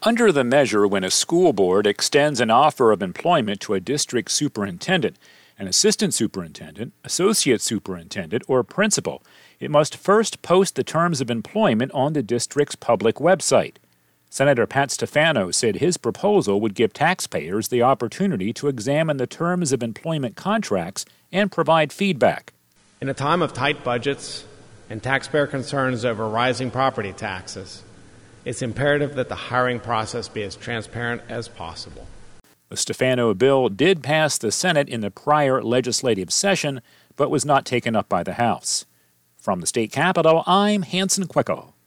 Under the measure, when a school board extends an offer of employment to a district superintendent, an assistant superintendent, associate superintendent, or principal, it must first post the terms of employment on the district's public website. Senator Pat Stefano said his proposal would give taxpayers the opportunity to examine the terms of employment contracts and provide feedback. In a time of tight budgets and taxpayer concerns over rising property taxes, it's imperative that the hiring process be as transparent as possible. The Stefano bill did pass the Senate in the prior legislative session, but was not taken up by the House. From the state capitol, I'm Hanson Quicko.